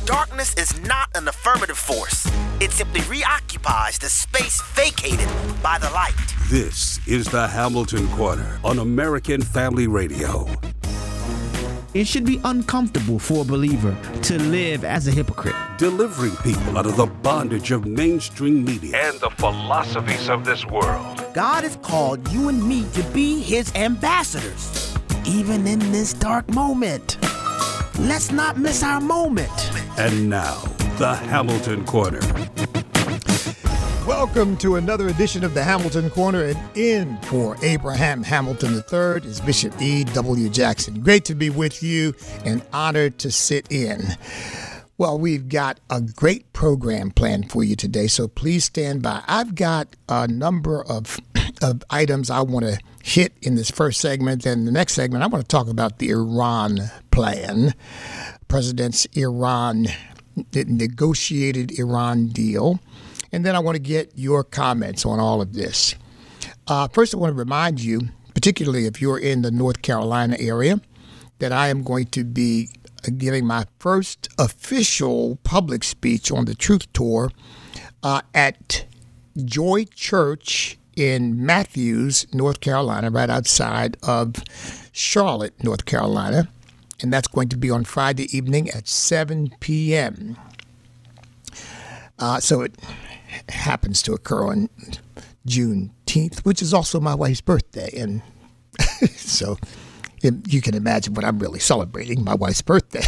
Darkness is not an affirmative force. It simply reoccupies the space vacated by the light. This is the Hamilton Corner on American Family Radio. It should be uncomfortable for a believer to live as a hypocrite. Delivering people out of the bondage of mainstream media and the philosophies of this world. God has called you and me to be his ambassadors, even in this dark moment. Let's not miss our moment. And now, the Hamilton Corner. Welcome to another edition of the Hamilton Corner, and in for Abraham Hamilton III is Bishop E.W. Jackson. Great to be with you and honored to sit in. Well, we've got a great program planned for you today, so please stand by. I've got a number of items I want to hit in this first segment. And the next segment, I want to talk about the Iran plan, President's Iran negotiated Iran deal. And then I want to get your comments on all of this. First, I want to remind you, particularly if you're in the North Carolina area, that I am going to be giving my first official public speech on the Truth Tour at Joy Church in Matthews, North Carolina, right outside of Charlotte, North Carolina. And that's going to be on Friday evening at 7 p.m. So it happens to occur on Juneteenth, which is also my wife's birthday. And so you can imagine what I'm really celebrating, my wife's birthday.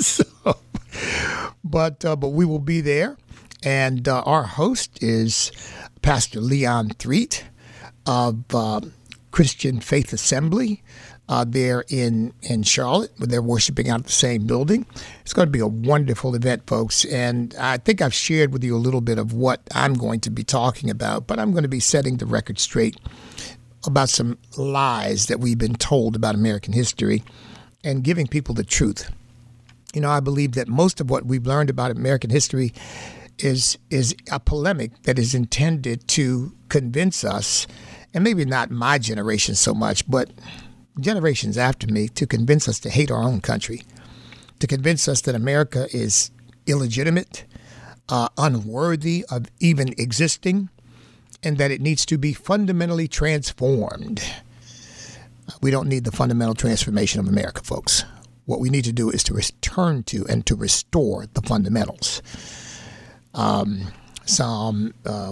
But we will be there. And our host is Pastor Leon Threet of Christian Faith Assembly there in Charlotte, where they're worshiping out of the same building. It's going to be a wonderful event, folks. And I think I've shared with you a little bit of what I'm going to be talking about, but I'm going to be setting the record straight about some lies that we've been told about American history and giving people the truth. You know, I believe that most of what we've learned about American history is a polemic that is intended to convince us, and maybe not my generation so much, but generations after me, to convince us to hate our own country, to convince us that America is illegitimate, unworthy of even existing, and that it needs to be fundamentally transformed. We don't need the fundamental transformation of America, folks. What we need to do is to return to and to restore the fundamentals. Psalm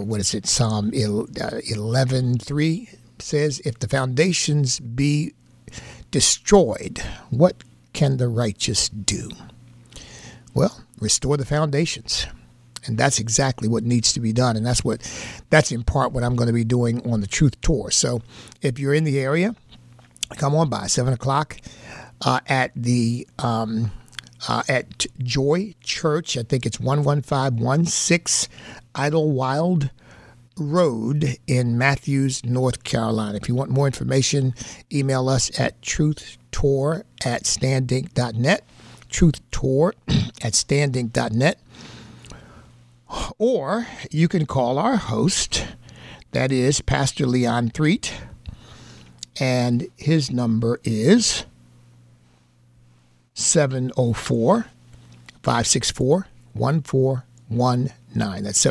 11:3 says, if the foundations be destroyed, what can the righteous do? Well, restore the foundations. And that's exactly what needs to be done. And that's in part what I'm going to be doing on the Truth Tour. So if you're in the area, come on by 7 o'clock at the at Joy Church. I think it's 11516 Idlewild Road in Matthews, North Carolina. If you want more information, email us at truthtour@standing.net, truthtour@standing.net, or you can call our host, that is Pastor Leon Threet, and his number is 704-564-1419. That's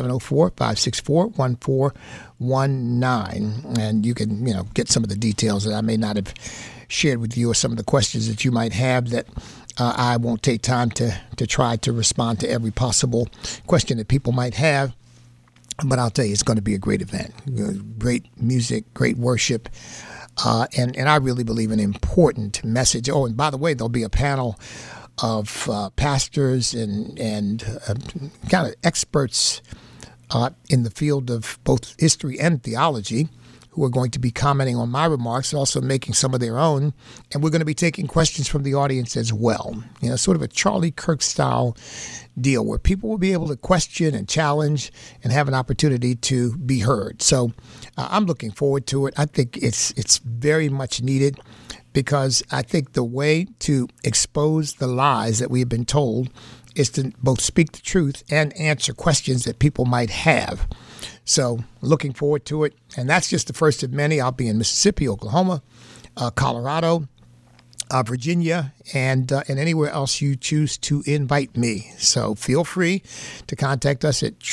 704-564-1419. And you can, get some of the details that I may not have shared with you, or some of the questions that you might have that I won't take time to try to respond to every possible question that people might have. But I'll tell you, it's going to be a great event. Great music, great worship. And I really believe an important message. Oh, and by the way, there'll be a panel of pastors and kind of experts in the field of both history and theology who are going to be commenting on my remarks and also making some of their own. And we're going to be taking questions from the audience as well. Sort of a Charlie Kirk style deal where people will be able to question and challenge and have an opportunity to be heard. So I'm looking forward to it. I think it's very much needed, because I think the way to expose the lies that we've been told is to both speak the truth and answer questions that people might have. So looking forward to it. And that's just the first of many. I'll be in Mississippi, Oklahoma, Colorado, Virginia, and anywhere else you choose to invite me. So feel free to contact us at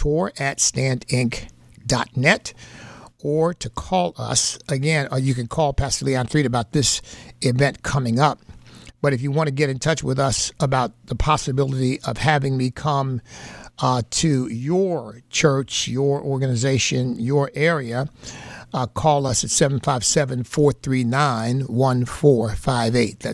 truthtour@standinc.net or to call us. Again, or you can call Pastor Leon Threed about this event coming up. But if you want to get in touch with us about the possibility of having me come to your church, your organization, your area, call us at 757-439-1458. That's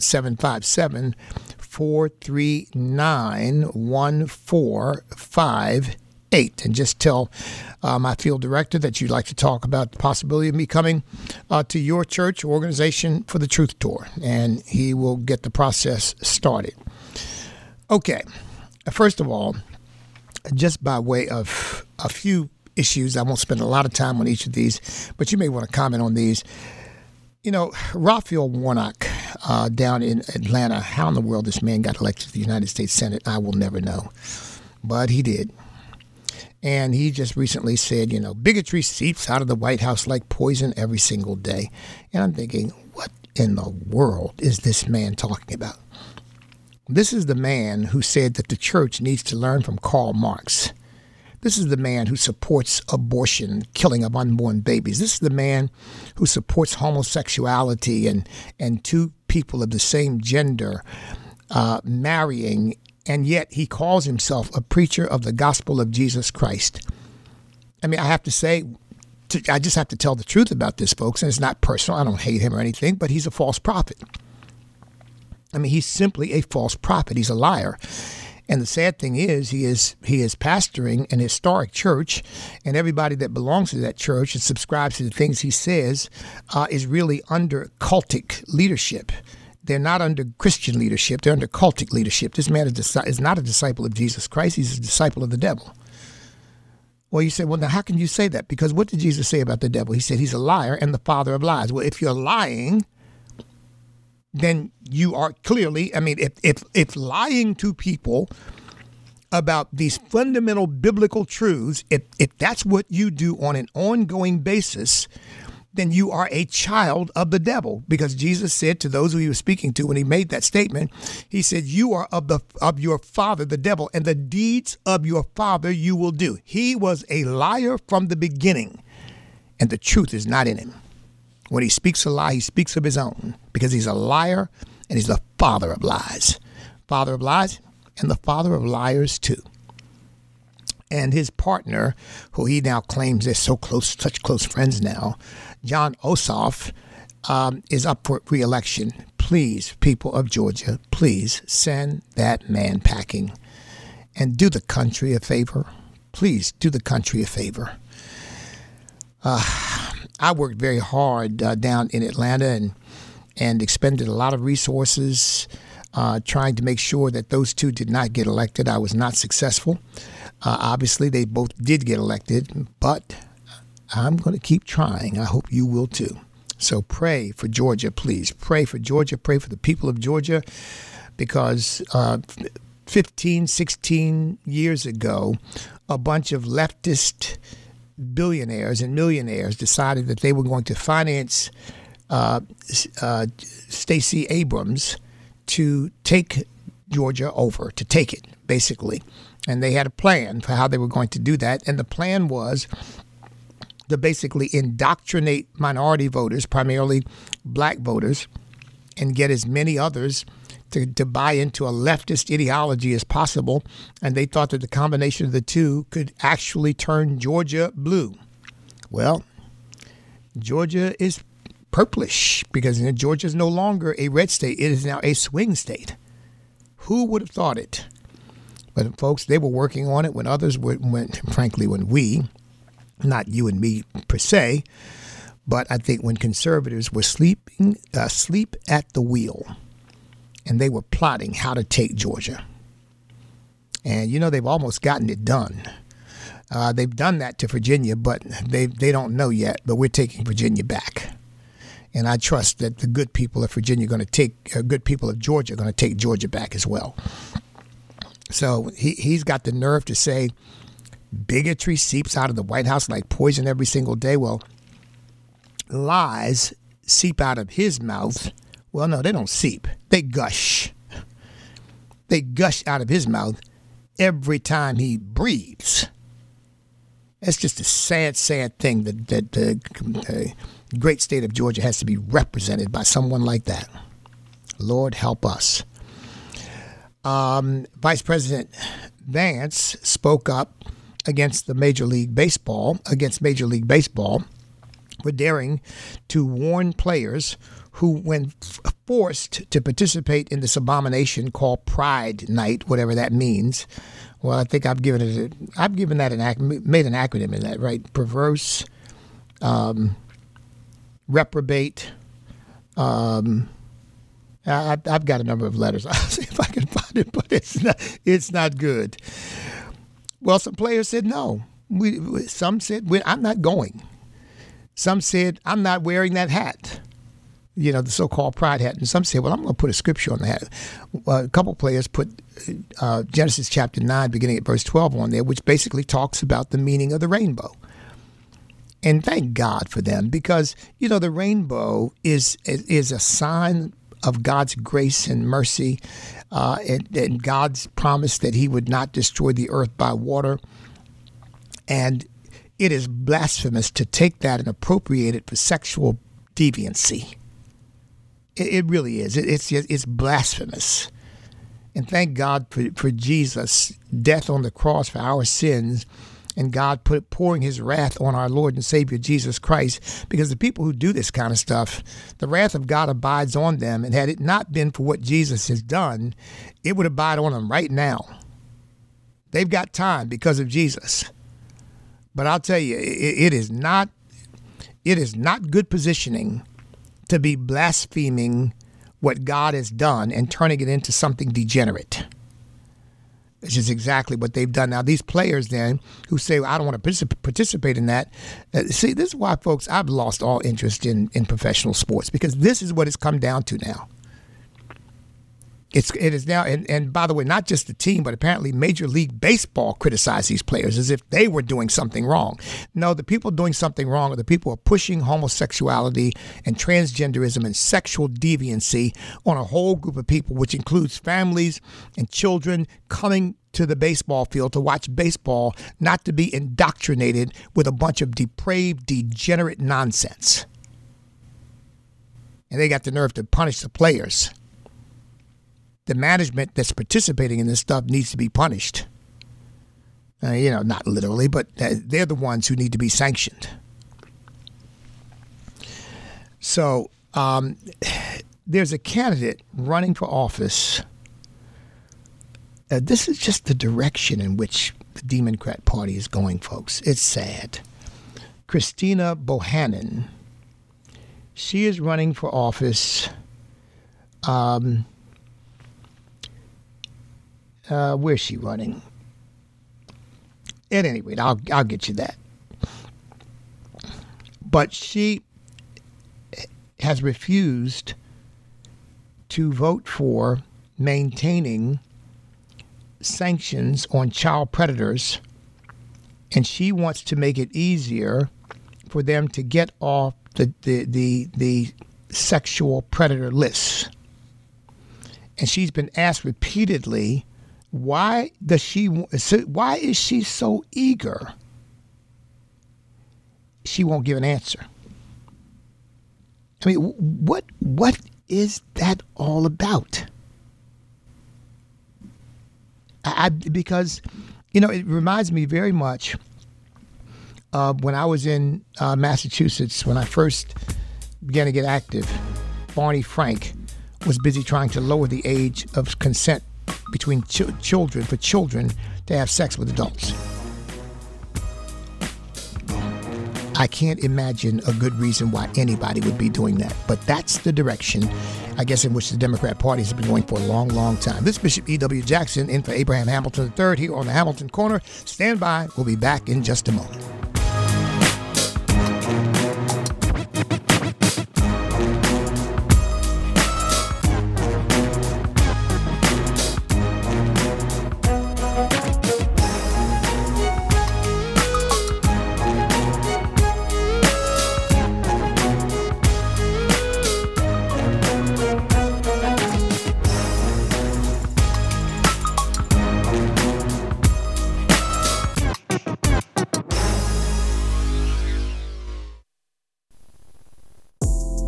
757-439-1458. And just tell my field director that you'd like to talk about the possibility of me coming to your church or organization for the Truth Tour, and he will get the process started. Okay, first of all, just by way of a few issues, I won't spend a lot of time on each of these, but you may want to comment on these. You know, Raphael Warnock down in Atlanta, how in the world this man got elected to the United States Senate, I will never know. But he did. And he just recently said, you know, bigotry seeps out of the White House like poison every single day. And I'm thinking, what in the world is this man talking about? This is the man who said that the church needs to learn from Karl Marx. This is the man who supports abortion, killing of unborn babies. This is the man who supports homosexuality and two people of the same gender marrying, and yet he calls himself a preacher of the gospel of Jesus Christ. I mean, I have to say, I just have to tell the truth about this, folks, and it's not personal. I don't hate him or anything, but he's a false prophet. I mean, he's simply a false prophet. He's a liar. And the sad thing is, he is pastoring an historic church, and everybody that belongs to that church and subscribes to the things he says is really under cultic leadership. They're not under Christian leadership. They're under cultic leadership. This man is not a disciple of Jesus Christ. He's a disciple of the devil. Well, you say, well, now how can you say that? Because what did Jesus say about the devil? He said he's a liar and the father of lies. Well, if you're lying, then you are clearly, I mean, if lying to people about these fundamental biblical truths, if that's what you do on an ongoing basis, then you are a child of the devil. Because Jesus said to those who he was speaking to when he made that statement, he said, you are of your father, the devil, and the deeds of your father you will do. He was a liar from the beginning, and the truth is not in him. When he speaks a lie, he speaks of his own, because he's a liar and he's the father of lies. Father of lies and the father of liars too. And his partner, who he now claims they're so close, such close friends now, Jon Ossoff, is up for re-election. Please, people of Georgia, please send that man packing and do the country a favor. Please do the country a favor. I worked very hard down in Atlanta and expended a lot of resources trying to make sure that those two did not get elected. I was not successful. Obviously, they both did get elected, but I'm going to keep trying. I hope you will too. So pray for Georgia, please. Pray for Georgia. Pray for the people of Georgia, because 15, 16 years ago, a bunch of leftist billionaires and millionaires decided that they were going to finance Stacey Abrams to take Georgia over, to take it, basically. And they had a plan for how they were going to do that. And the plan was to basically indoctrinate minority voters, primarily black voters, and get as many others to buy into a leftist ideology as possible. And they thought that the combination of the two could actually turn Georgia blue. Well, Georgia is purplish, because Georgia is no longer a red state. It is now a swing state. Who would have thought it? But folks, they were working on it when others when we, not you and me per se, but I think when conservatives were asleep at the wheel, and they were plotting how to take Georgia. And, you know, they've almost gotten it done. They've done that to Virginia, but they don't know yet. But we're taking Virginia back. And I trust that the good people of Virginia are going to take, good people of Georgia are going to take Georgia back as well. So he's got the nerve to say bigotry seeps out of the White House like poison every single day. Well, lies seep out of his mouth Well, no, they don't seep. They gush. They gush out of his mouth every time he breathes. It's just a sad, sad thing that the great state of Georgia has to be represented by someone like that. Lord help us. Vice President Vance spoke up against Major League Baseball for daring to warn players who, when forced to participate in this abomination called Pride Night, whatever that means. Well, I think made an acronym in that, right? Perverse, reprobate. I've got a number of letters. I'll see if I can find it, but it's not good. Well, some players said no. Some said, I'm not going. Some said, I'm not wearing that hat, the so-called pride hat. And some said, well, I'm going to put a scripture on the hat. A couple players put Genesis chapter 9, beginning at verse 12 on there, which basically talks about the meaning of the rainbow. And thank God for them, because, the rainbow is a sign of God's grace and mercy, and God's promise that he would not destroy the earth by water. And it is blasphemous to take that and appropriate it for sexual deviancy. It really is. It's blasphemous. And thank God for Jesus' death on the cross for our sins, and God pouring his wrath on our Lord and Savior Jesus Christ, because the people who do this kind of stuff, the wrath of God abides on them. And had it not been for what Jesus has done, it would abide on them right now. They've got time because of Jesus. But I'll tell you, it is not good positioning to be blaspheming what God has done and turning it into something degenerate. Which is exactly what they've done. Now, these players then who say, well, I don't want to participate in that. See, this is why, folks, I've lost all interest in professional sports, because this is what it's come down to now. It is now, and by the way, not just the team, but apparently Major League Baseball criticized these players as if they were doing something wrong. No, the people doing something wrong are the people who are pushing homosexuality and transgenderism and sexual deviancy on a whole group of people, which includes families and children coming to the baseball field to watch baseball, not to be indoctrinated with a bunch of depraved, degenerate nonsense. And they got the nerve to punish the players. The management that's participating in this stuff needs to be punished. Not literally, but they're the ones who need to be sanctioned. So there's a candidate running for office. This is just the direction in which the Democrat Party is going, folks. It's sad. Christina Bohannon. She is running for office. Where's she running? At any rate, I'll get you that. But she has refused to vote for maintaining sanctions on child predators, and she wants to make it easier for them to get off the sexual predator lists. And she's been asked repeatedly, why is she so eager? She won't give an answer. I mean, what is that all about? Because it reminds me very much of when I was in Massachusetts, when I first began to get active. Barney Frank was busy trying to lower the age of consent between children to have sex with adults. I can't imagine a good reason why anybody would be doing that. But that's the direction, I guess, in which the Democrat Party has been going for a long, long time. This is Bishop E.W. Jackson in for Abraham Hamilton III here on the Hamilton Corner. Stand by. We'll be back in just a moment.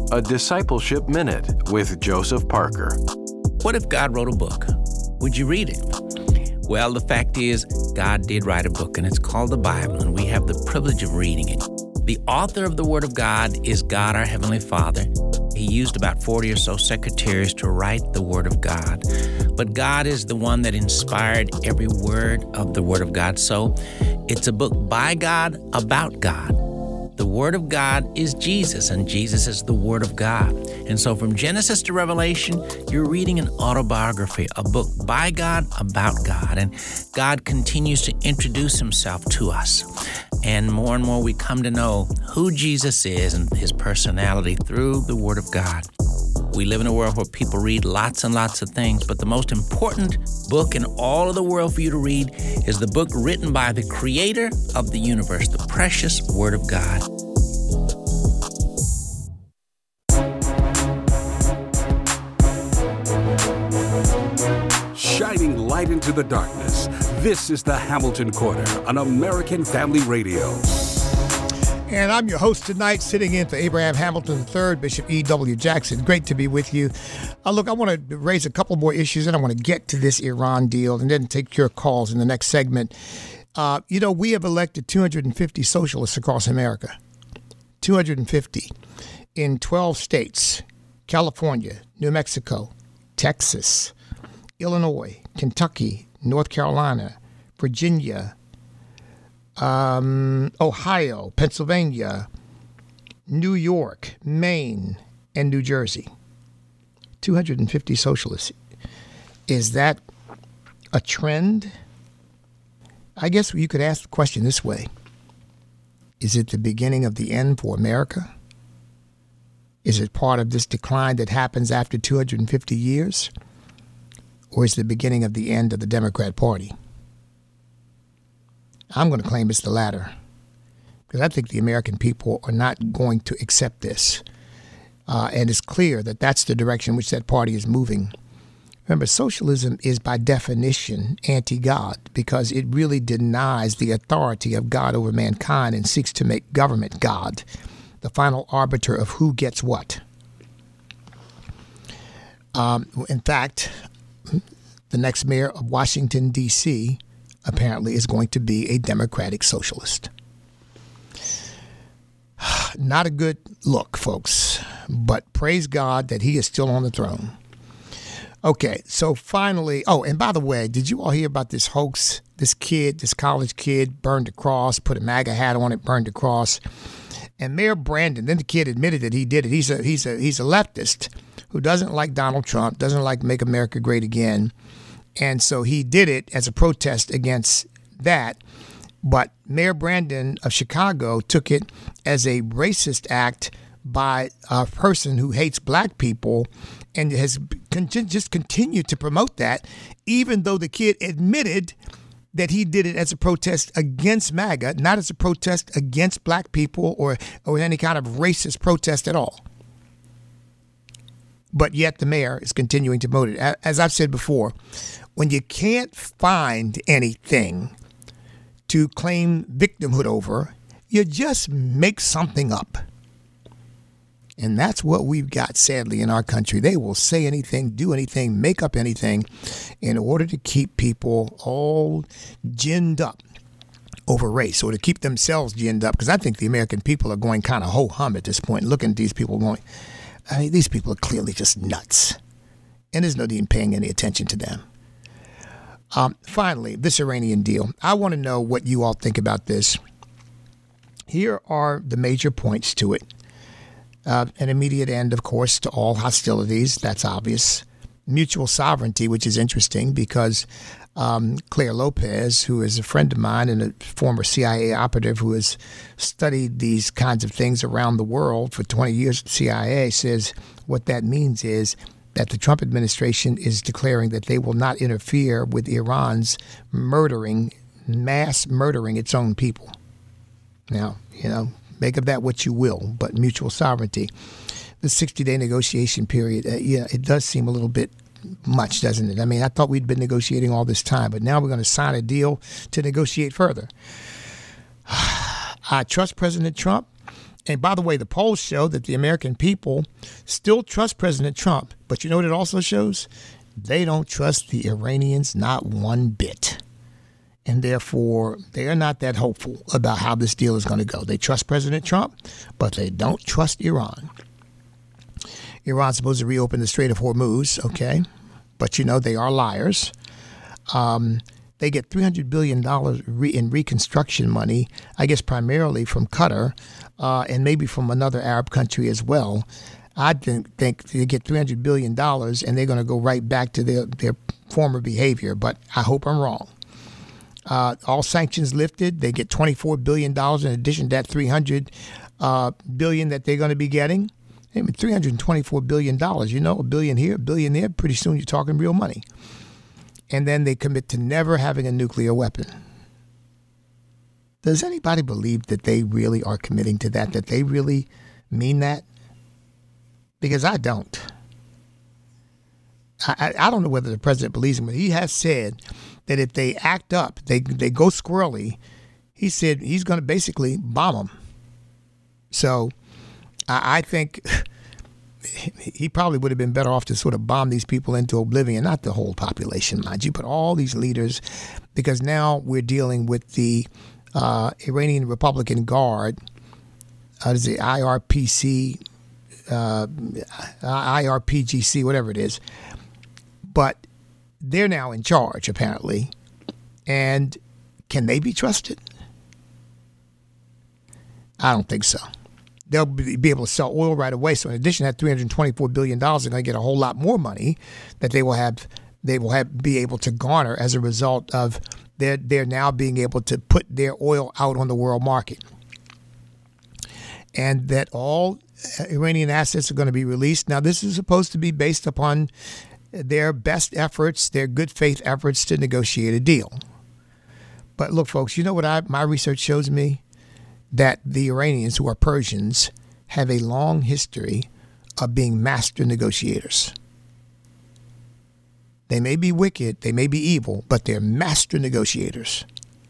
A Discipleship Minute with Joseph Parker. What if God wrote a book? Would you read it? Well, the fact is, God did write a book, and it's called the Bible, and we have the privilege of reading it. The author of the Word of God is God, our Heavenly Father. He used about 40 or so secretaries to write the Word of God. But God is the one that inspired every word of the Word of God. So it's a book by God, about God. The Word of God is Jesus, and Jesus is the Word of God. And so from Genesis to Revelation, you're reading an autobiography, a book by God, about God. And God continues to introduce himself to us. And more we come to know who Jesus is and his personality through the Word of God. We live in a world where people read lots and lots of things, but the most important book in all of the world for you to read is the book written by the creator of the universe, the precious Word of God. Shining light into the darkness, this is the Hamilton Corner on American Family Radio. And I'm your host tonight, sitting in for Abraham Hamilton III, Bishop E.W. Jackson. Great to be with you. Look, I want to raise a couple more issues, and I want to get to this Iran deal and then take your calls in the next segment. We have elected 250 socialists across America. 250 in 12 states: California, New Mexico, Texas, Illinois, Kentucky, North Carolina, Virginia, Ohio, Pennsylvania, New York, Maine, and New Jersey. 250 socialists. Is that a trend? I guess you could ask the question this way. Is it the beginning of the end for America? Is it part of this decline that happens after 250 years? Or is it the beginning of the end of the Democrat Party? I'm going to claim it's the latter, because I think the American people are not going to accept this. And it's clear that that's the direction in which that party is moving. Remember, socialism is by definition anti-God, because it really denies the authority of God over mankind and seeks to make government God, the final arbiter of who gets what. In fact, the next mayor of Washington, D.C., apparently is going to be a Democratic socialist. Not a good look, folks, but praise God that he is still on the throne. Okay, so finally, and by the way, did you all hear about this hoax? This college kid burned a cross, put a MAGA hat on it, burned a cross. And Mayor Brandon, then the kid admitted that he did it. He's a leftist who doesn't like Donald Trump, doesn't like Make America Great Again. And so he did it as a protest against that. But Mayor Brandon of Chicago took it as a racist act by a person who hates black people and has just continued to promote that, even though the kid admitted that he did it as a protest against MAGA, not as a protest against black people or any kind of racist protest at all. But yet the mayor is continuing to promote it. As I've said before, when you can't find anything to claim victimhood over, you just make something up. And that's what we've got, sadly, in our country. They will say anything, do anything, make up anything in order to keep people all ginned up over race, or to keep themselves ginned up. Because I think the American people are going kind of ho-hum at this point, looking at these people going, these people are clearly just nuts. And there's no need in paying any attention to them. Finally, this Iranian deal. I want to know what you all think about this. Here are the major points to it. An immediate end, of course, to all hostilities. That's obvious. Mutual sovereignty, which is interesting because Claire Lopez, who is a friend of mine and a former CIA operative who has studied these kinds of things around the world for 20 years at the CIA, says what that means is that the Trump administration is declaring that they will not interfere with Iran's mass murdering its own people. Now, make of that what you will, but mutual sovereignty. The 60-day negotiation period, it does seem a little bit much, doesn't it? I mean, I thought we'd been negotiating all this time, but now we're going to sign a deal to negotiate further. I trust President Trump, And by the way, the polls show that the American people still trust President Trump. But you know what it also shows? They don't trust the Iranians not one bit. And therefore, they are not that hopeful about how this deal is going to go. They trust President Trump, but they don't trust Iran. Iran's supposed to reopen the Strait of Hormuz, okay? But, you know, they are liars. They get $300 billion in reconstruction money, I guess primarily from Qatar and maybe from another Arab country as well. I think they get $300 billion and they're going to go right back to their former behavior. But I hope I'm wrong. All sanctions lifted. They get $24 billion in addition to that $300 billion that they're going to be getting. I mean, $324 billion, you know, $1 billion here, $1 billion there. Pretty soon you're talking real money. And then they commit to never having a nuclear weapon. Does anybody believe that they really are committing to that they really mean that? Because I don't. I don't know whether the president believes him, but he has said that if they act up, they go squirrely, he said he's going to basically bomb them. So I think he probably would have been better off to sort of bomb these people into oblivion, not the whole population, mind you, but all these leaders, because now we're dealing with the Iranian Republican Guard, the IRPC, IRPGC, whatever it is. But they're now in charge, apparently. And can they be trusted? I don't think so. They'll be able to sell oil right away. So in addition to that $324 billion, they're going to get a whole lot more money that they will be able to garner as a result of they're now being able to put their oil out on the world market. And that all Iranian assets are going to be released. Now, this is supposed to be based upon their best efforts, their good faith efforts to negotiate a deal. But look, folks, you know what my research shows me? That the Iranians, who are Persians, have a long history of being master negotiators. They may be wicked, they may be evil, but they're master negotiators.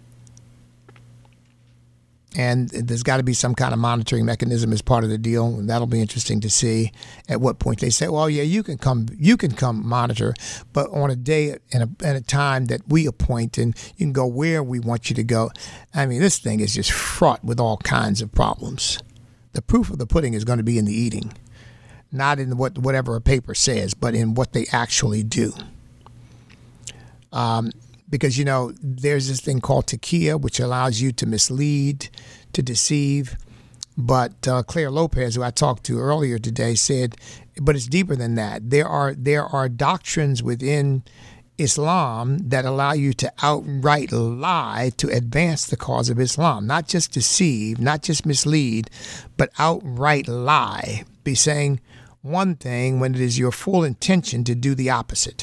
And there's got to be some kind of monitoring mechanism as part of the deal, and that'll be interesting to see at what point they say, well, yeah, you can come monitor, but on a day and a time that we appoint, and you can go where we want you to go. I mean, this thing is just fraught with all kinds of problems. The proof of the pudding is going to be in the eating, not in whatever a paper says, but in what they actually do. Because, you know, there's this thing called taqiyya, which allows you to mislead, to deceive. But Claire Lopez, who I talked to earlier today, said, but it's deeper than that. There are doctrines within Islam that allow you to outright lie to advance the cause of Islam. Not just deceive, not just mislead, but outright lie. Be saying one thing when it is your full intention to do the opposite.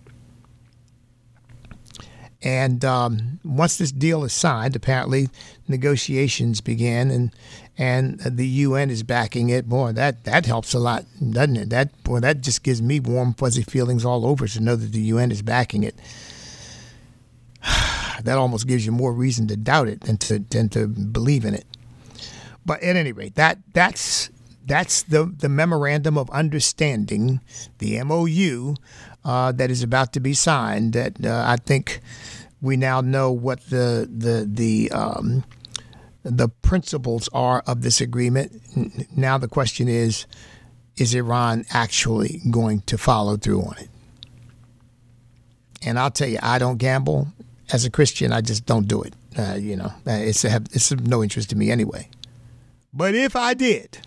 And once this deal is signed, apparently negotiations begin, and the UN is backing it. Boy, that helps a lot, doesn't it? That just gives me warm, fuzzy feelings all over to know that the UN is backing it. That almost gives you more reason to doubt it than to believe in it. But at any rate, that's the memorandum of understanding, the MOU, that is about to be signed. That I think we now know what the principles are of this agreement. Now the question is Iran actually going to follow through on it? And I'll tell you, I don't gamble. As a Christian, I just don't do it. It's of no interest to me anyway. But if I did,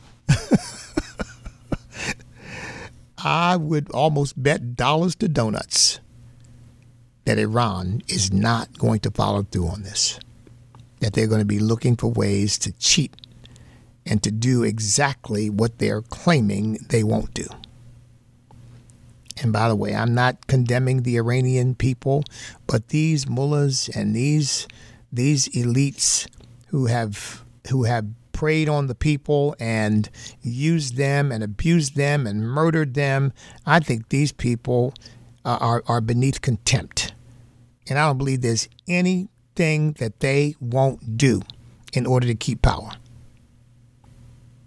I would almost bet dollars to donuts that Iran is not going to follow through on this, that they're going to be looking for ways to cheat and to do exactly what they're claiming they won't do. And by the way, I'm not condemning the Iranian people, but these mullahs and these elites who have preyed on the people and used them and abused them and murdered them, I think these people are beneath contempt. And I don't believe there's anything that they won't do in order to keep power.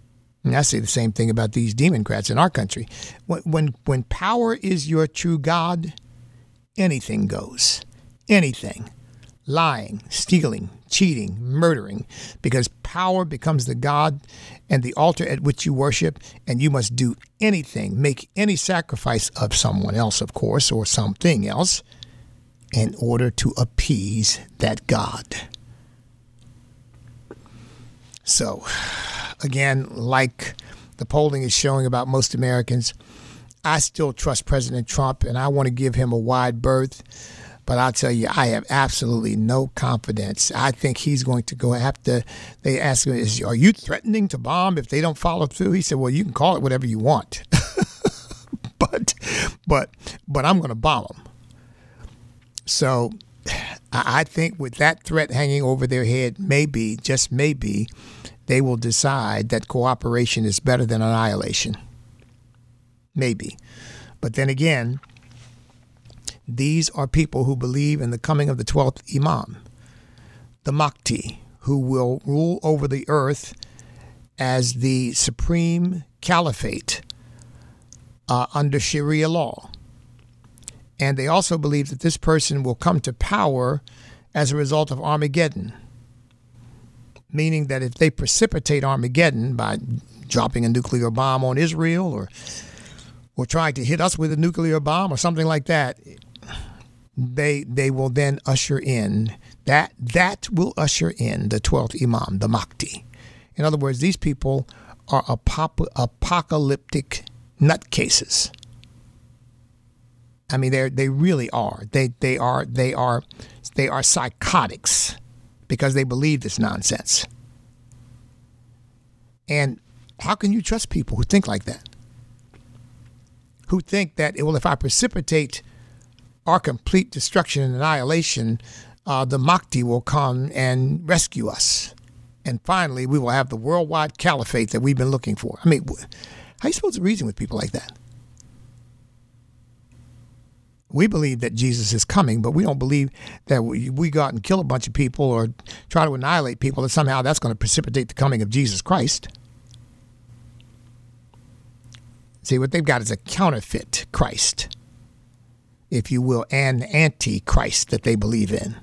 And I say the same thing about these Democrats in our country. When power is your true God, anything goes. Anything. Lying, stealing, cheating, murdering, because power becomes the God and the altar at which you worship, and you must do anything, make any sacrifice of someone else, of course, or something else, in order to appease that God. So, again, like the polling is showing about most Americans, I still trust President Trump, and I want to give him a wide berth. But I'll tell you, I have absolutely no confidence. I think he's going to go after. They ask him, are you threatening to bomb if they don't follow through? He said, well, you can call it whatever you want. but I'm going to bomb them. So I think with that threat hanging over their head, maybe, just maybe, they will decide that cooperation is better than annihilation. Maybe. But then again, these are people who believe in the coming of the 12th Imam, the Mahdi, who will rule over the earth as the supreme caliphate under Sharia law. And they also believe that this person will come to power as a result of Armageddon, meaning that if they precipitate Armageddon by dropping a nuclear bomb on Israel or trying to hit us with a nuclear bomb or something like that, they will then usher in that will usher in the 12th Imam, the Mahdi. In other words, these people are apocalyptic nutcases. I mean, they really are. They are psychotics because they believe this nonsense. And how can you trust people who think like that? Who think that, well, if I precipitate our complete destruction and annihilation, the Mahdi will come and rescue us. And finally, we will have the worldwide caliphate that we've been looking for. I mean, how are you supposed to reason with people like that? We believe that Jesus is coming, but we don't believe that we go out and kill a bunch of people or try to annihilate people, and somehow that's going to precipitate the coming of Jesus Christ. See, what they've got is a counterfeit Christ, if you will, an antichrist that they believe in.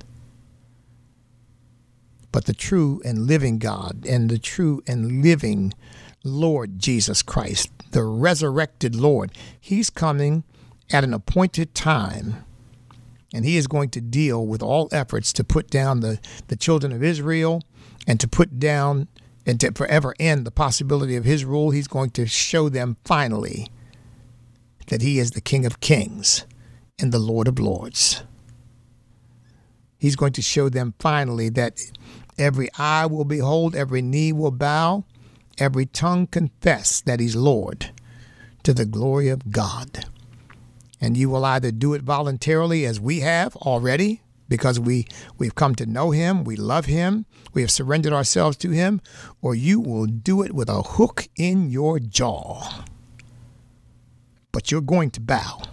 But the true and living God and the true and living Lord Jesus Christ, the resurrected Lord, he's coming at an appointed time, and he is going to deal with all efforts to put down the children of Israel and to put down and to forever end the possibility of his rule. He's going to show them finally that he is the King of Kings and the Lord of Lords. He's going to show them finally that every eye will behold, every knee will bow, every tongue confess that he's Lord, to the glory of God. And you will either do it voluntarily, as we have already, because we've come to know him, we love him, we have surrendered ourselves to him, or you will do it with a hook in your jaw. But you're going to bow.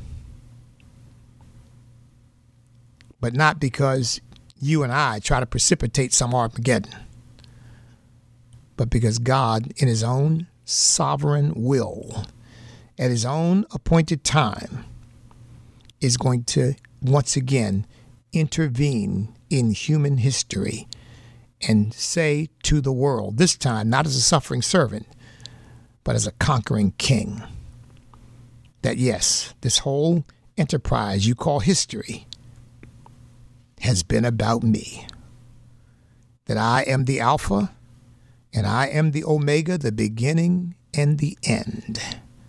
But not because you and I try to precipitate some Armageddon, but because God, in his own sovereign will, at his own appointed time, is going to once again intervene in human history and say to the world, this time not as a suffering servant, but as a conquering king, that yes, this whole enterprise you call history has been about me, that I am the Alpha and I am the Omega, the beginning and the end.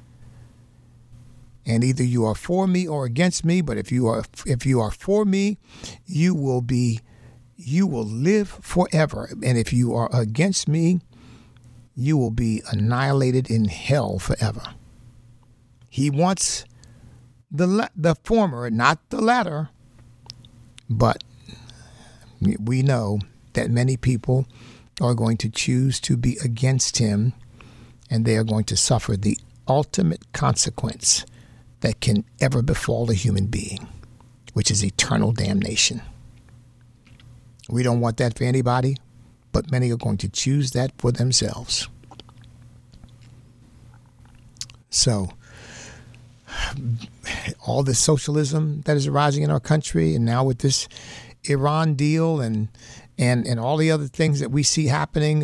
And either you are for me or against me, but if you are for me, you will live forever. And if you are against me, you will be annihilated in hell forever. He wants the former, not the latter. But we know that many people are going to choose to be against him, and they are going to suffer the ultimate consequence that can ever befall a human being, which is eternal damnation. We don't want that for anybody, but many are going to choose that for themselves. So all this socialism that is arising in our country, and now with this Iran deal and all the other things that we see happening,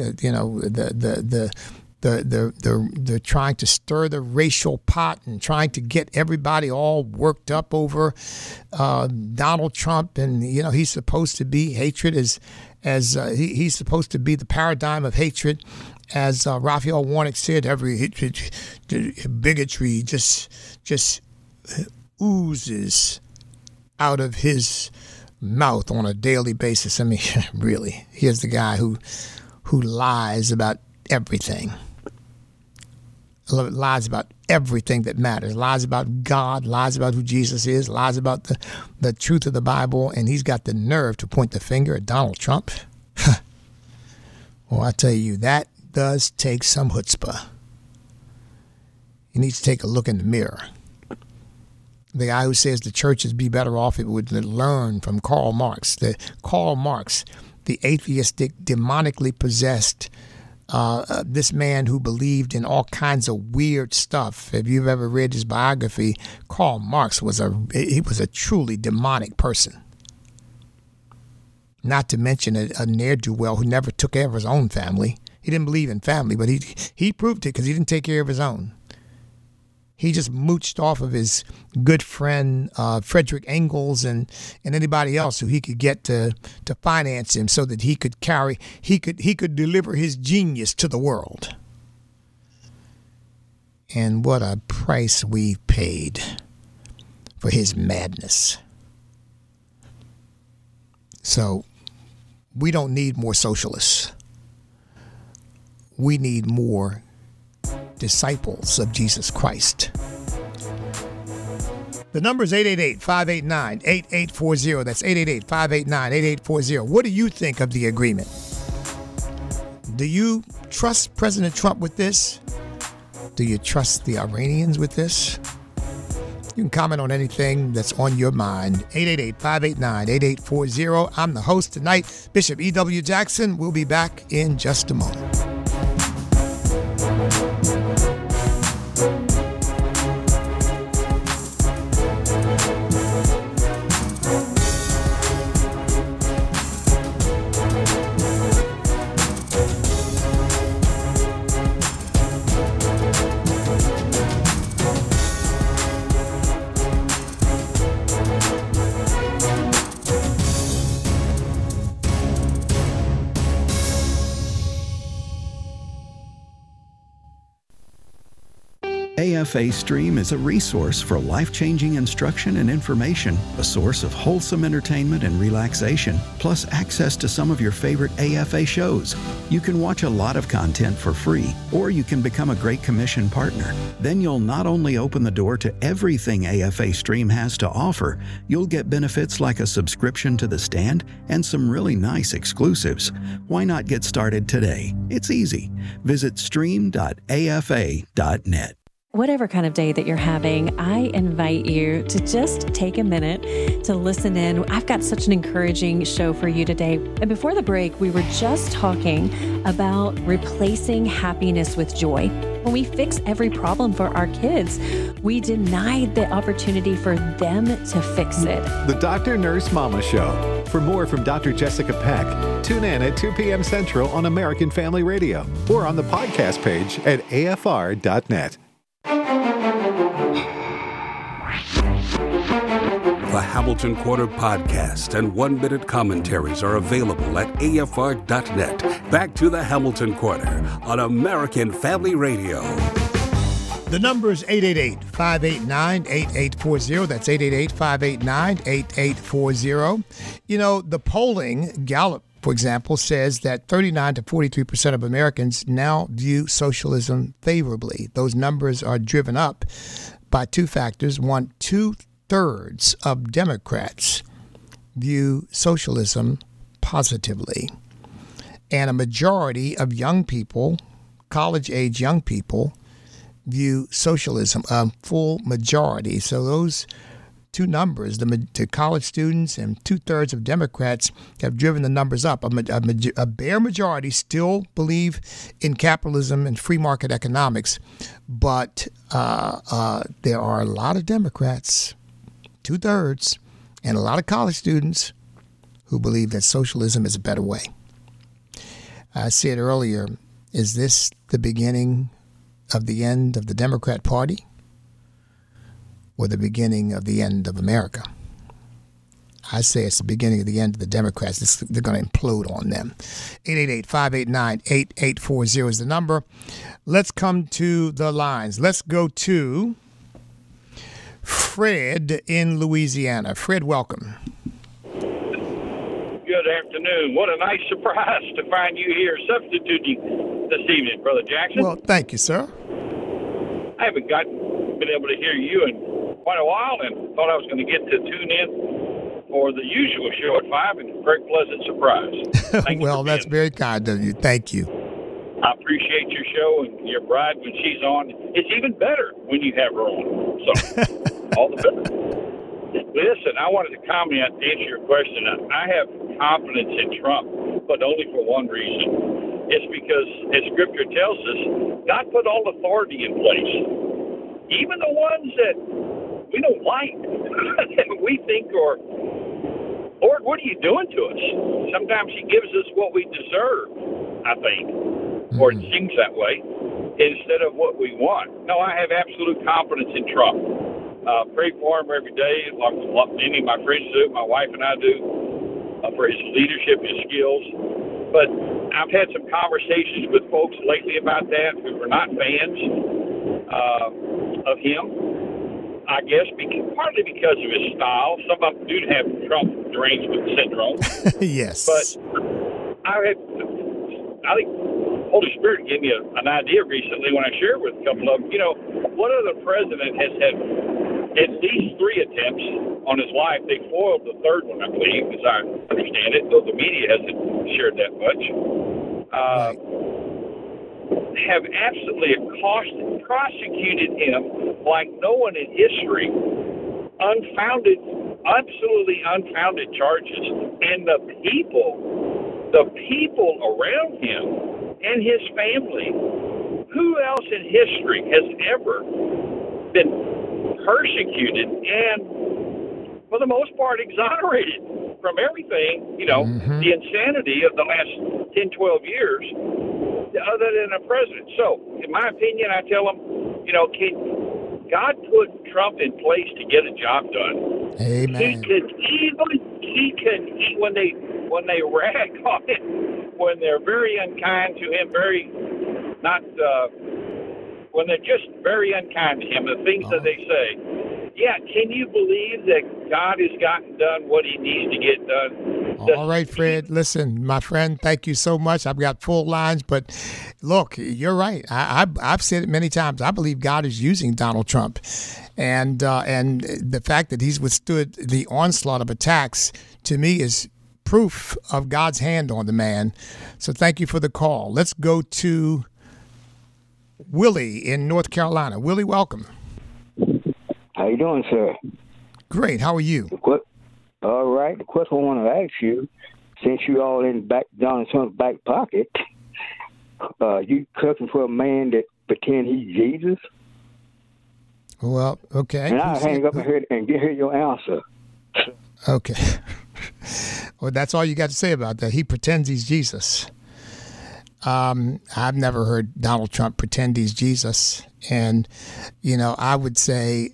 they're trying to stir the racial pot and trying to get everybody all worked up over Donald Trump, and he's supposed to be hatred he's supposed to be the paradigm of hatred, as Raphael Warnock said. Every bigotry just oozes out of his mouth on a daily basis. I mean, really, here's the guy who lies about everything. Lies about everything that matters. Lies about God. Lies about who Jesus is. Lies about the truth of the Bible. And he's got the nerve to point the finger at Donald Trump. Well, I tell you, that does take some chutzpah. He needs to take a look in the mirror. The guy who says the churches be better off if it would learn from Karl Marx. Karl Marx, the atheistic, demonically possessed, this man who believed in all kinds of weird stuff. If you've ever read his biography, Karl Marx was a truly demonic person. Not to mention a ne'er-do-well who never took care of his own family. He didn't believe in family, but he proved it because he didn't take care of his own. He just mooched off of his good friend Frederick Engels and anybody else who he could get to finance him so that he could deliver his genius to the world. And what a price we paid for his madness. So we don't need more socialists. We need more disciples of Jesus Christ. The number is 888-589-8840. That's 888-589-8840. What do you think of the agreement? Do you trust President Trump with this? Do you trust the Iranians with this? You can comment on anything that's on your mind. 888-589-8840. I'm the host tonight, Bishop E.W. Jackson. We'll be back in just a moment. AFA Stream is a resource for life-changing instruction and information, a source of wholesome entertainment and relaxation, plus access to some of your favorite AFA shows. You can watch a lot of content for free, or you can become a Great Commission partner. Then you'll not only open the door to everything AFA Stream has to offer, you'll get benefits like a subscription to The Stand and some really nice exclusives. Why not get started today? It's easy. Visit stream.afa.net. Whatever kind of day that you're having, I invite you to just take a minute to listen in. I've got such an encouraging show for you today. And before the break, we were just talking about replacing happiness with joy. When we fix every problem for our kids, we denied the opportunity for them to fix it. The Dr. Nurse Mama Show. For more from Dr. Jessica Peck, tune in at 2 p.m. Central on American Family Radio or on the podcast page at afr.net. The Hamilton Quarter podcast and 1-minute commentaries are available at afr.net. Back to the Hamilton Quarter on American Family Radio. The number is 888-589-8840. That's 888-589-8840. You know, the polling, Gallup, for example, says that 39 to 43% of Americans now view socialism favorably. Those numbers are driven up by two factors. One, 2/3 of Democrats view socialism positively. And a majority of young people, college-age young people, view socialism, a full majority. So those two numbers, the college students and 2/3 of Democrats, have driven the numbers up. A bare majority still believe in capitalism and free market economics, but there are a lot of Democrats, 2/3, and a lot of college students who believe that socialism is a better way. I said earlier, is this the beginning of the end of the Democrat Party or the beginning of the end of America? I say it's the beginning of the end of the Democrats. They're going to implode on them. 888-589-8840 is the number. Let's come to the lines. Let's go to Fred in Louisiana. Fred, welcome. Good afternoon. What a nice surprise to find you here substituting this evening, Brother Jackson. Well, thank you, sir. I haven't been able to hear you in quite a while, and thought I was going to get to tune in for the usual show at 5, and a very pleasant surprise. Well, that's very kind of you. Thank you. I appreciate your show and your bride when she's on. It's even better when you have her on. So, all the better. Listen, I wanted to comment to answer your question. I have confidence in Trump, but only for one reason. It's because, as Scripture tells us, God put all authority in place. Even the ones that we don't like, that we think are, Lord, what are you doing to us? Sometimes he gives us what we deserve, I think, or it seems that way, instead of what we want. No, I have absolute confidence in Trump. Pray for him every day, like many of my friends do, my wife and I do, for his leadership, his skills. But I've had some conversations with folks lately about that who were not fans of him. I guess partly because of his style. Some of them do have Trump derangement syndrome. Yes. But I think Holy Spirit gave me an idea recently when I shared with a couple of them. You know, what other president has had at least 3 attempts on his life? They foiled the third one, I believe, as I understand it, though the media hasn't shared that much. Have absolutely prosecuted him like no one in history. Absolutely unfounded charges. And the people around him and his family, who else in history has ever been persecuted and, for the most part, exonerated from everything, the insanity of the last 10, 12 years, other than a president. So, in my opinion, I tell them, can God put Trump in place to get a job done? Amen. When they rag on him, when they're very unkind to him, when they're just very unkind to him, the things that they say, can you believe that God has gotten done what he needs to get done? All right, Fred. Listen, my friend, thank you so much. I've got full lines, but look, you're right. I've said it many times. I believe God is using Donald Trump, and the fact that he's withstood the onslaught of attacks, to me, is proof of God's hand on the man. So thank you for the call. Let's go to Willie in North Carolina. Willie, welcome. How you doing, sir? Great. How are you? All right. The question I want to ask you, since you all in Donald Trump's back pocket, you cooking for a man that pretend he's Jesus? Well, okay. And I'll hang up and hear your answer. Okay. Well, that's all you got to say about that. He pretends he's Jesus. I've never heard Donald Trump pretend he's Jesus. And, I would say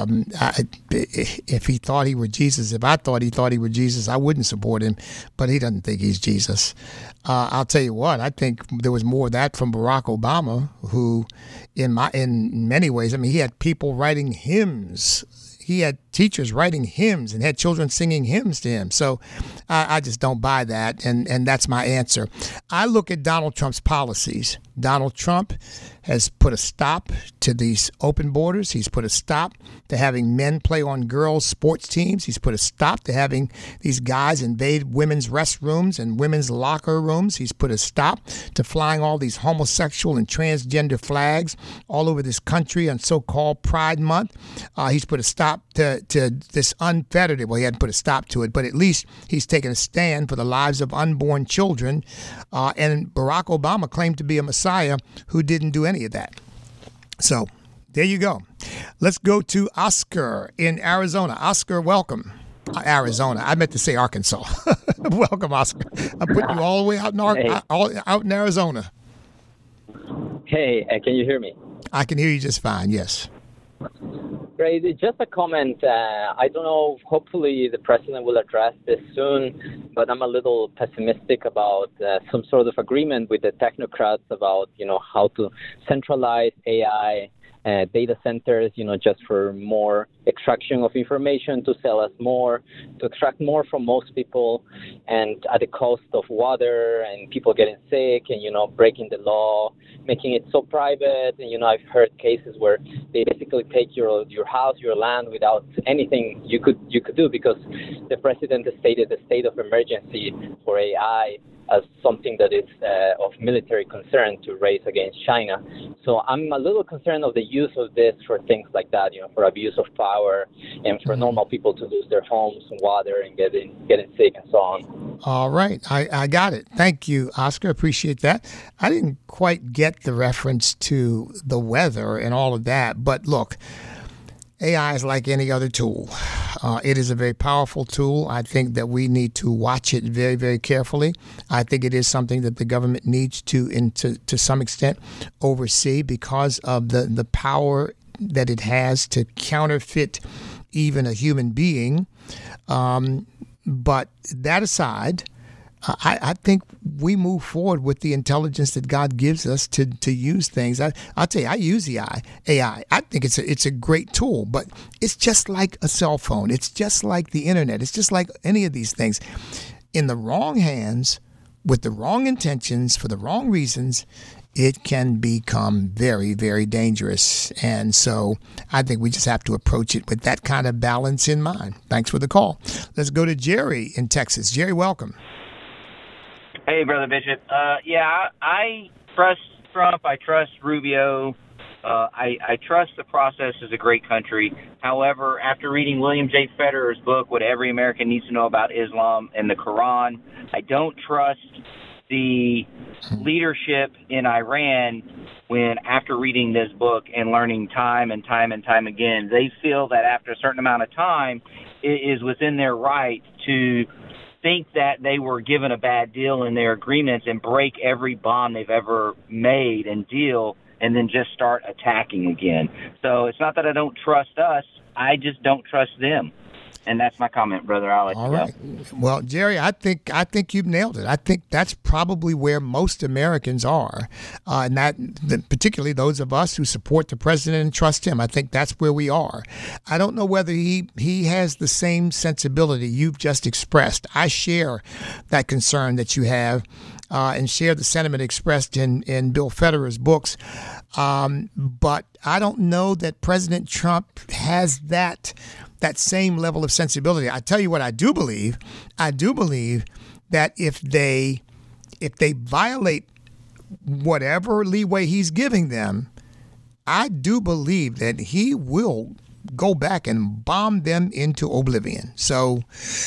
if he thought he were Jesus, if I thought he were Jesus, I wouldn't support him. But he doesn't think he's Jesus. I'll tell you what, I think there was more of that from Barack Obama, who in many ways, he had people writing hymns. He had teachers writing hymns and had children singing hymns to him. So I just don't buy that, and that's my answer. I look at Donald Trump's policies. Donald Trump has put a stop to these open borders. He's put a stop to having men play on girls' sports teams. He's put a stop to having these guys invade women's restrooms and women's locker rooms. He's put a stop to flying all these homosexual and transgender flags all over this country on so-called Pride Month. He's put a stop to this unfettered, well, he hadn't put a stop to it, but at least he's taken a stand for the lives of unborn children. And Barack Obama claimed to be a messiah who didn't do any of that. So there you go. Let's go to Oscar in Arizona. Oscar, welcome. Arizona. I meant to say Arkansas. Welcome, Oscar. I'm putting you all the way out in Arizona. Hey, can you hear me? I can hear you just fine, yes. Great. Just a comment. I don't know, hopefully the president will address this soon, but I'm a little pessimistic about some sort of agreement with the technocrats about, how to centralize AI data centers, just for more extraction of information, to sell us more, to extract more from most people, and at the cost of water and people getting sick and, breaking the law, making it so private. And, I've heard cases where they basically take your house, your land without anything you could do, because the president has stated the state of emergency for AI as something that is of military concern to raise against China. So I'm a little concerned of the use of this for things like that, for abuse of power and for normal people to lose their homes and water and getting sick and so on. All right. I got it. Thank you, Oscar. Appreciate that. I didn't quite get the reference to the weather and all of that, but look, AI is like any other tool. It is a very powerful tool. I think that we need to watch it very, very carefully. I think it is something that the government needs to some extent, oversee because of the power that it has to counterfeit even a human being. But that aside, I think we move forward with the intelligence that God gives us to use things. I'll tell you, I use the AI. I think it's a great tool, but it's just like a cell phone. It's just like the internet. It's just like any of these things. In the wrong hands, with the wrong intentions, for the wrong reasons, it can become very, very dangerous. And so I think we just have to approach it with that kind of balance in mind. Thanks for the call. Let's go to Jerry in Texas. Jerry, welcome. Hey, Brother Bishop. I trust Trump. I trust Rubio. I trust the process is a great country. However, after reading William J. Federer's book, What Every American Needs to Know About Islam and the Quran, I don't trust the leadership in Iran when, after reading this book and learning time and time again, they feel that after a certain amount of time, it is within their right to think that they were given a bad deal in their agreements and break every bond they've ever made and deal and then just start attacking again. So it's not that I don't trust us, I just don't trust them. And that's my comment, brother. I'll let you go. Well, Jerry, I think you've nailed it. I think that's probably where most Americans are, and particularly those of us who support the president and trust him. I think that's where we are. I don't know whether he has the same sensibility you've just expressed. I share that concern that you have, and share the sentiment expressed in Bill Federer's books. But I don't know that President Trump has that same level of sensibility. I tell you what I do believe. I do believe that if they violate whatever leeway he's giving them, I do believe that he will go back and bomb them into oblivion. So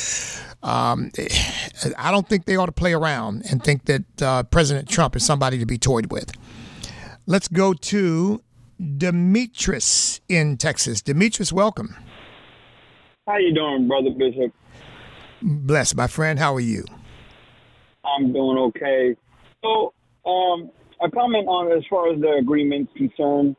I don't think they ought to play around and think that President Trump is somebody to be toyed with. Let's go to Demetrius in Texas. Demetrius, welcome. How you doing, Brother Bishop? Bless, my friend. How are you? I'm doing okay. So, a comment on as far as the agreement's concerned.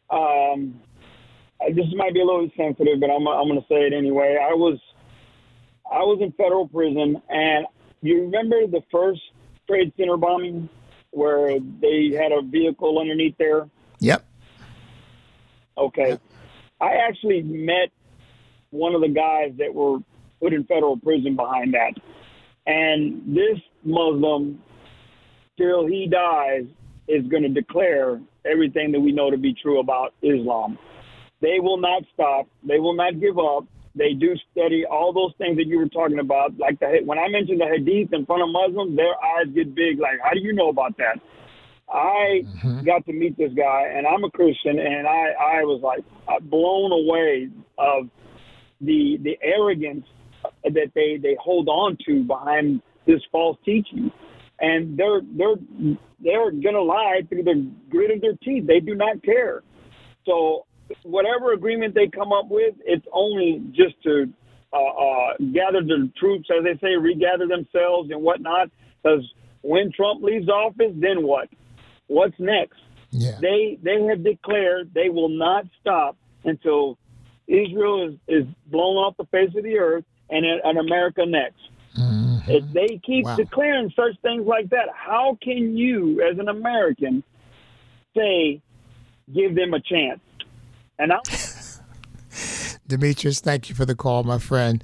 This might be a little sensitive, but I'm going to say it anyway. I was in federal prison, and you remember the first Trade Center bombing where they had a vehicle underneath there? Yep. Okay. Yep. I actually met one of the guys that were put in federal prison behind that. And this Muslim, till he dies, is going to declare everything that we know to be true about Islam. They will not stop. They will not give up. They do study all those things that you were talking about. Like when I mentioned the hadith in front of Muslims, their eyes get big. Like, how do you know about that? I got to meet this guy, and I'm a Christian, and I was like blown away of the arrogance that they hold on to behind this false teaching, and they're gonna lie through the grit of their teeth. They do not care. So whatever agreement they come up with, it's only just to gather the troops, as they say, regather themselves and whatnot. Because when Trump leaves office, then what? What's next? Yeah. They have declared they will not stop until Israel is blown off the face of the earth and America next. Mm-hmm. If they keep declaring such things like that, how can you, as an American, say, give them a chance? And Demetrius, thank you for the call, my friend.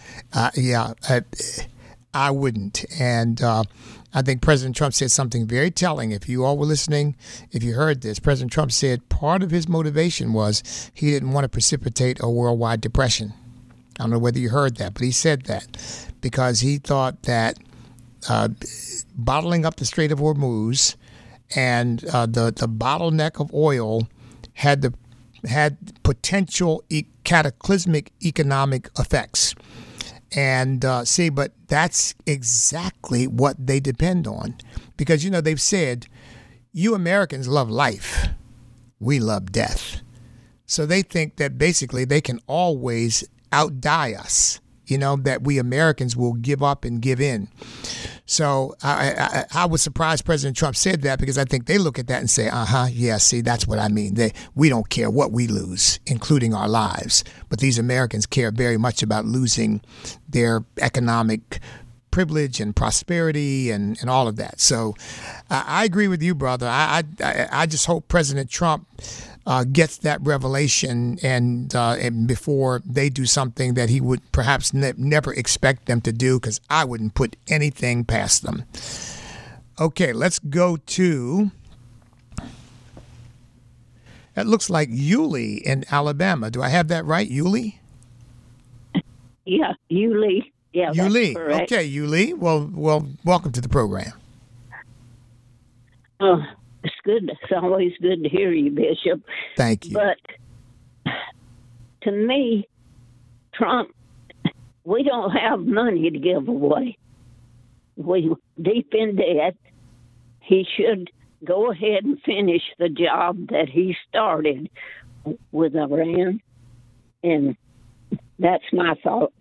I wouldn't. And I think President Trump said something very telling. If you all were listening, if you heard this, President Trump said part of his motivation was he didn't want to precipitate a worldwide depression. I don't know whether you heard that, but he said that because he thought that bottling up the Strait of Hormuz and the bottleneck of oil had potential cataclysmic economic effects. And but that's exactly what they depend on. Because, they've said, you Americans love life. We love death. So they think that basically they can always outdie us, that we Americans will give up and give in. So I was surprised President Trump said that, because I think they look at that and say, see, that's what I mean. We don't care what we lose, including our lives. But these Americans care very much about losing their economic privilege and prosperity and all of that. So I agree with you, brother. I just hope President Trump gets that revelation and before they do something that he would perhaps never expect them to do, because I wouldn't put anything past them. Okay, let's go to, that looks like Yulee in Alabama. Do I have that right, Yulee? Yeah, Yulee. Yeah, Yulee. That's correct. Okay, Yulee. Well, welcome to the program. It's good. It's always good to hear you, Bishop. Thank you. But to me, Trump, we don't have money to give away. We're deep in debt. He should go ahead and finish the job that he started with Iran. And that's my thoughts.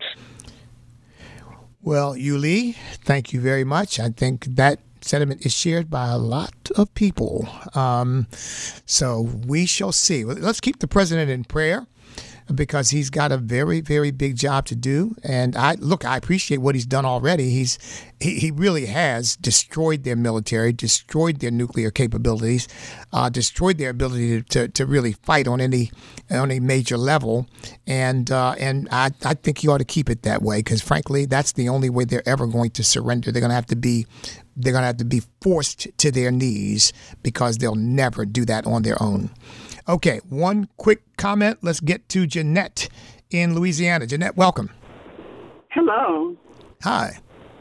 Well, Yulee, thank you very much. I think that sentiment is shared by a lot of people. So we shall see. Let's keep the president in prayer, because he's got a very, very big job to do. And I appreciate what he's done already. He really has destroyed their military, destroyed their nuclear capabilities, destroyed their ability to really fight on any major level. And I think he ought to keep it that way, because frankly, that's the only way they're ever going to surrender. They're going to have to be forced to their knees, because they'll never do that on their own. Okay, one quick comment. Let's get to Jeanette in Louisiana. Jeanette, welcome. Hello. Hi.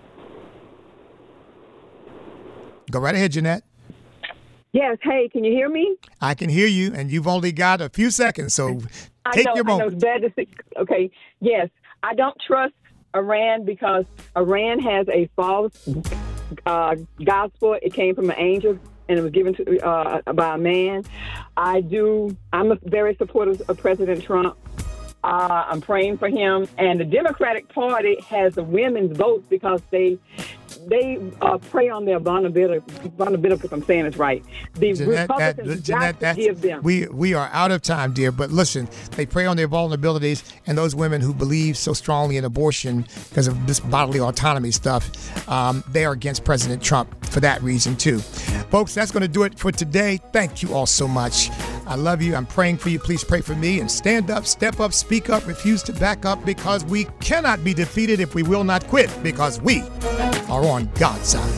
Go right ahead, Jeanette. Yes. Hey, can you hear me? I can hear you, and you've only got a few seconds, so take your moment. I know it's bad to see. Okay. Yes. I don't trust Iran, because Iran has a false gospel. It came from an angel, and it was given to by a man. I'm a very supportive of President Trump. I'm praying for him. And the Democratic Party has the women's votes because they prey on their vulnerability, if I'm saying it's right. The Republicans got to give them. We are out of time, dear, but listen, they prey on their vulnerabilities, and those women who believe so strongly in abortion because of this bodily autonomy stuff, they are against President Trump for that reason too. Folks, that's going to do it for today. Thank you all so much. I love you. I'm praying for you. Please pray for me, and stand up, step up, speak up, refuse to back up, because we cannot be defeated if we will not quit, because we are on God's side.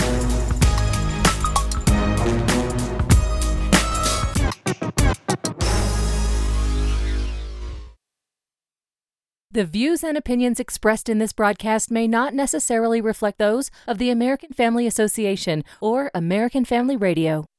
The views and opinions expressed in this broadcast may not necessarily reflect those of the American Family Association or American Family Radio.